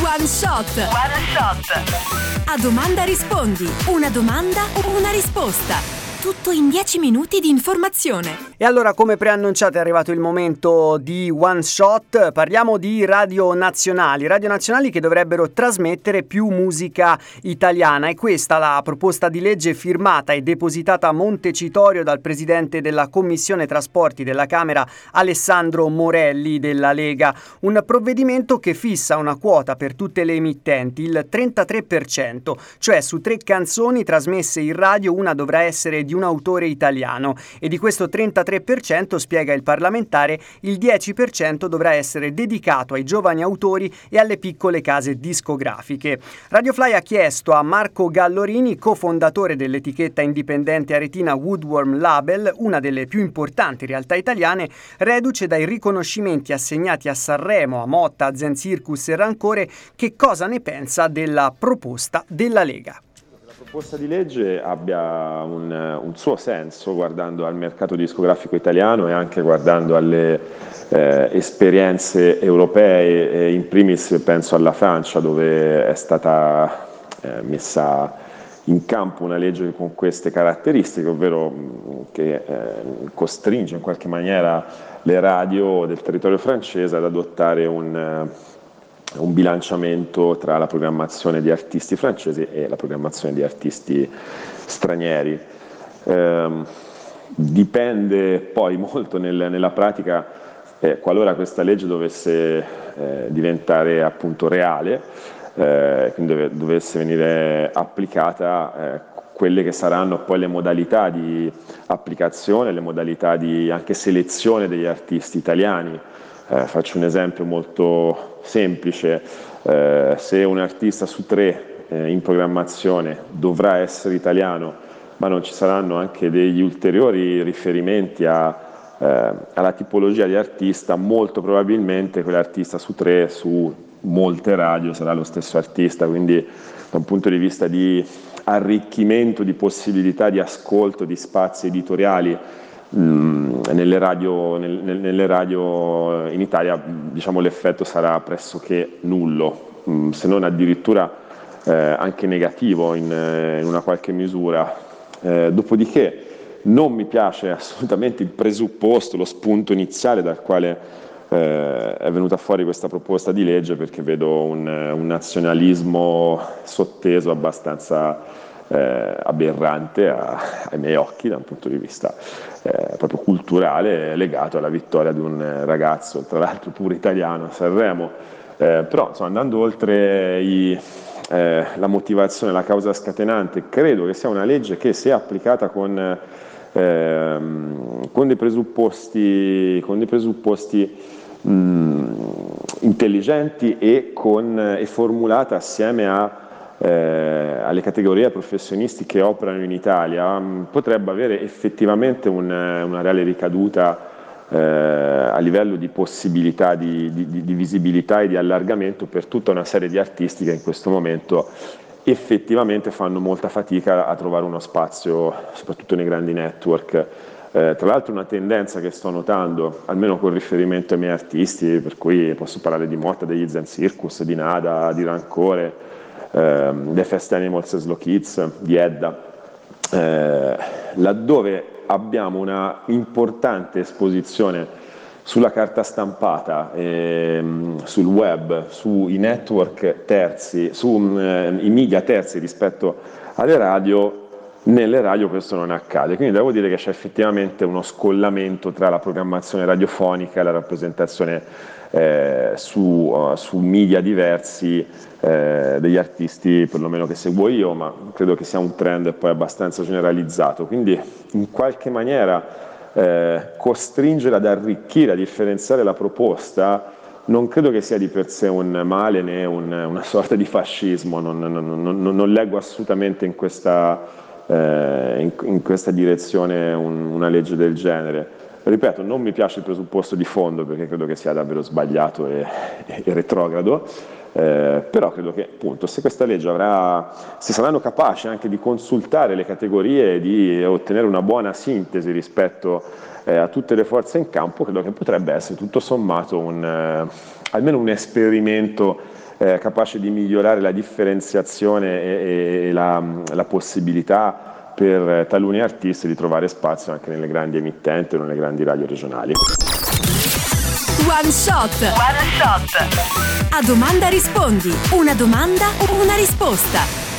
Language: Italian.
One Shot. A domanda rispondi. Una domanda, una risposta. Tutto in 10 minuti di informazione. E allora, come preannunciato, è arrivato il momento di One Shot. Parliamo di radio nazionali che dovrebbero trasmettere più musica italiana. E questa la proposta di legge firmata e depositata a Montecitorio dal presidente della Commissione Trasporti della Camera, Alessandro Morelli della Lega. Un provvedimento che fissa una quota per tutte le emittenti, il 33%, cioè su 3 canzoni trasmesse in radio una dovrà essere di un autore italiano, e di questo 33%, spiega il parlamentare, il 10% dovrà essere dedicato ai giovani autori e alle piccole case discografiche. Radio Fly ha chiesto a Marco Gallorini, cofondatore dell'etichetta indipendente aretina Woodworm Label, una delle più importanti realtà italiane, reduce dai riconoscimenti assegnati a Sanremo, a Motta, a Zen Circus e Rancore, che cosa ne pensa della proposta della Lega. La proposta di legge abbia un suo senso guardando al mercato discografico italiano e anche guardando alle esperienze europee, in primis penso alla Francia, dove è stata messa in campo una legge con queste caratteristiche, ovvero che costringe in qualche maniera le radio del territorio francese ad adottare un bilanciamento tra la programmazione di artisti francesi e la programmazione di artisti stranieri. Dipende poi molto nella pratica, qualora questa legge dovesse diventare appunto reale, quindi dovesse venire applicata, quelle che saranno poi le modalità di applicazione, le modalità di anche selezione degli artisti italiani. Faccio un esempio molto semplice: se un artista su 3 in programmazione dovrà essere italiano, ma non ci saranno anche degli ulteriori riferimenti alla tipologia di artista, molto probabilmente quell'artista su 3 su molte radio sarà lo stesso artista, quindi da un punto di vista di arricchimento di possibilità di ascolto, di spazi editoriali nelle radio in Italia, diciamo, l'effetto sarà pressoché nullo, se non addirittura anche negativo in una qualche misura. Dopodiché non mi piace assolutamente il presupposto, lo spunto iniziale dal quale è venuta fuori questa proposta di legge, perché vedo un nazionalismo sotteso abbastanza aberrante ai miei occhi, da un punto di vista proprio culturale, legato alla vittoria di un ragazzo, tra l'altro pure italiano, a Sanremo. Però insomma, andando oltre la motivazione, la causa scatenante, credo che sia una legge che, se applicata con dei presupposti intelligenti e formulata assieme alle categorie professionisti che operano in Italia, potrebbe avere effettivamente una reale ricaduta a livello di possibilità di visibilità e di allargamento per tutta una serie di artisti che in questo momento effettivamente fanno molta fatica a trovare uno spazio, soprattutto nei grandi network. Tra l'altro una tendenza che sto notando, almeno con riferimento ai miei artisti, per cui posso parlare di Motta, degli Zen Circus, di Nada, di Rancore, dei Fast Animals e Slow Kids, di Edda, laddove abbiamo una importante esposizione sulla carta stampata, sul web, sui network terzi, sui media terzi rispetto alle radio. Nelle radio questo non accade, quindi devo dire che c'è effettivamente uno scollamento tra la programmazione radiofonica e la rappresentazione su media diversi degli artisti, perlomeno che seguo io, ma credo che sia un trend poi abbastanza generalizzato. Quindi in qualche maniera costringere ad arricchire, a differenziare la proposta, non credo che sia di per sé un male né una sorta di fascismo, non leggo assolutamente in questa direzione una legge del genere. Ripeto, non mi piace il presupposto di fondo, perché credo che sia davvero sbagliato e retrogrado, però credo che appunto se questa legge se saranno capaci anche di consultare le categorie e di ottenere una buona sintesi rispetto a tutte le forze in campo, credo che potrebbe essere tutto sommato almeno un esperimento capace di migliorare la differenziazione e la possibilità per taluni artisti di trovare spazio anche nelle grandi emittenti o nelle grandi radio regionali. One Shot. A domanda rispondi. Una domanda, una risposta.